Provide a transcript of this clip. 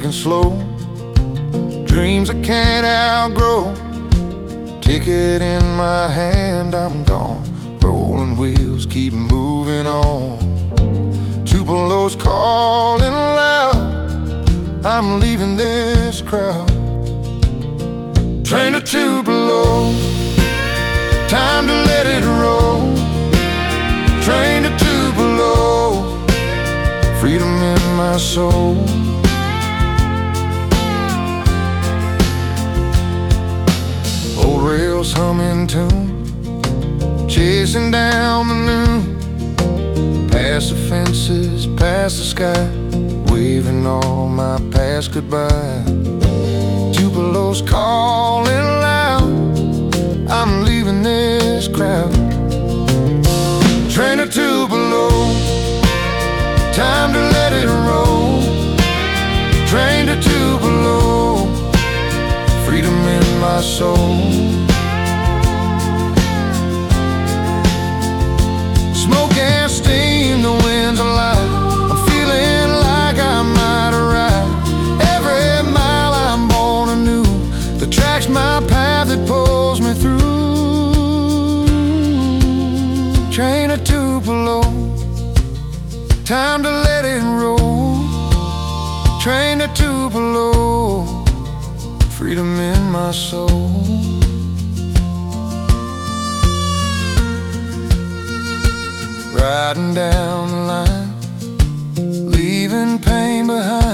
taking slow. Dreams I can't outgrow. Ticket in my hand, I'm gone. Rolling wheels keep moving on. Tupelo's calling loud, I'm leaving this crowd. Train to Tupelo, time to let it roll. Train to Tupelo, freedom in my soul. Old rails humming tune, chasing down the noon. Past the fences, past the sky, waving all my past goodbye. Tupelo's calling loud, I'm leaving this crowd. Train to Tupelo, time to let it roll. Train to Tupelo, freedom in my soul. Smoke and steam, the wind's alive. I'm feeling like I might arrive. Every mile I'm born anew, the track's my path that pulls me through. Train to Tupelo, time to let it roll. Train to Tupelo, freedom in my soul. Riding down the line, leaving pain behind.